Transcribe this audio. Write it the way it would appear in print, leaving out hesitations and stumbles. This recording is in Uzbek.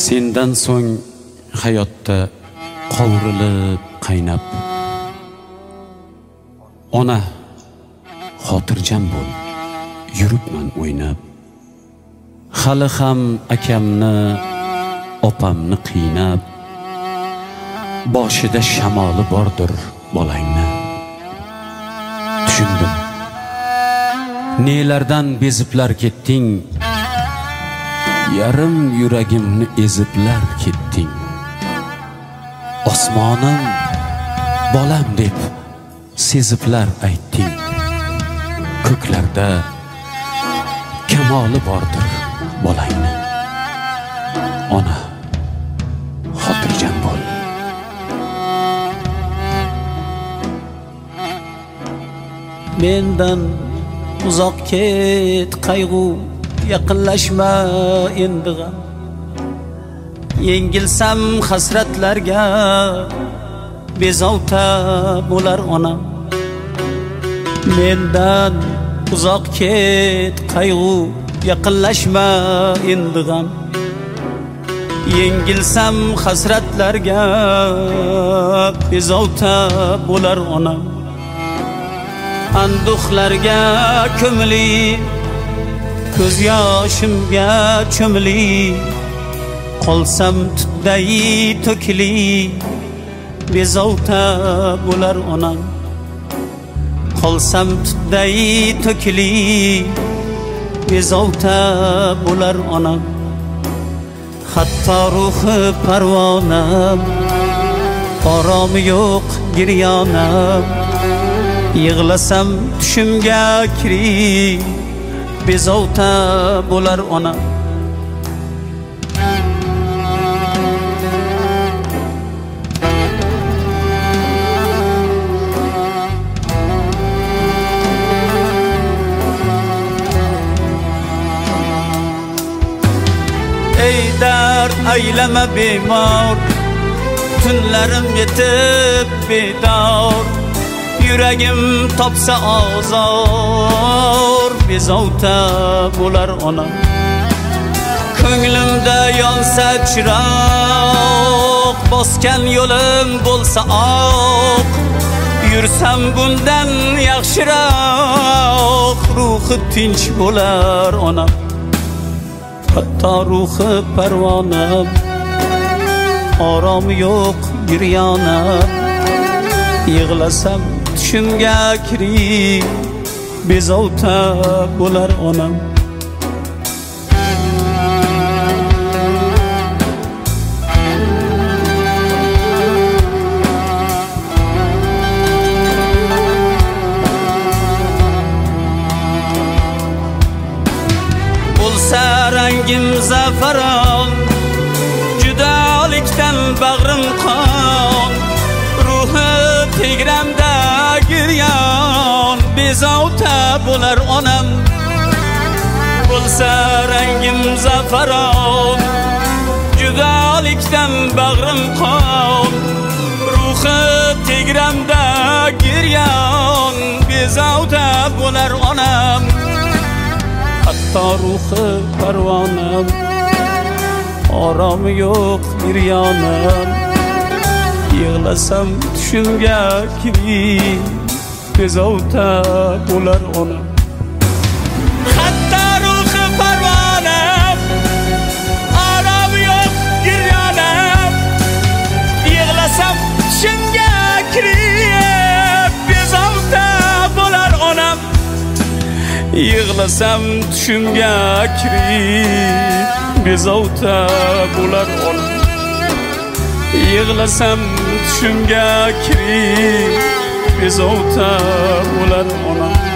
Sendan so'ng hayotda qovrilib qaynab, ona xotirjam bo'l, yuribman o'ynab. Hali ham akamni, opamni qiynab, boshida shamoli bordir bolangni. Tushundim, nelardan beziblar ketding, yarim yuragimni eziblar ketding. Osmonim bolam deb seziblar aytding. Ko'klarda kamoli bordir bolangni. Ona xotirjam bo'l. Mendan uzoq ket qayg'u, yaqinlashma endi g'am. Yengilsam hasratlarga bezovta bo'lar onam. Mendan uzoq ket qayg'u, yaqinlashma endi g'am. Yengilsam hasratlarga bezovta bo'lar onam. Anduhlarga ko'mili, ko'z yoshimga cho'mili, qolsam tutday to'kili, bezovta bo'lar onam. Qolsam tutday to'kili, bezovta bo'lar onam. Hatto ruhi parvonam, oromi yo'q giryonam. Yig'lasam tushimga kiri, bezovta bo'lar onam. Ey dard aylama bemor, tunlarim yetib bedor. Yuragim topsa azor, bezovta bo'lar onam. Ko'nglimda yonsa chiroq, bosgan yo'lim bo'lsa oq. Yursam bundan yaxshiroq, ruhi tinch bo'lar onam. Hatto ruhi parvonam, oromi yo'q giryonam. Yig'lasam tushimga kiri, bezovta bo'lar onam. Bo'lsa rangim zafaron, judolikdan bag'rim qon. Ruhi tegramda giryon, bezovta bo'lar onam. Bo'lsa rangim zafaron, judolikdan bag'rim qon. Ruhi tegramda giryon, bezovta bo'lar onam. Hatto ruhi parvonam, oromi yo'q giryonam. Yig'lasam tushimga kiri, bezovta bo'lar onam. Hatto ruhi parvonam, oromi yo'q giryonam. Yig'lasam tushimga kiri, bezovta bo'lar onam. Yig'lasam tushimga kiri, bezovta bo'lar onam. Yig'lasam tushimga kiri, bezovta bo'lar onam.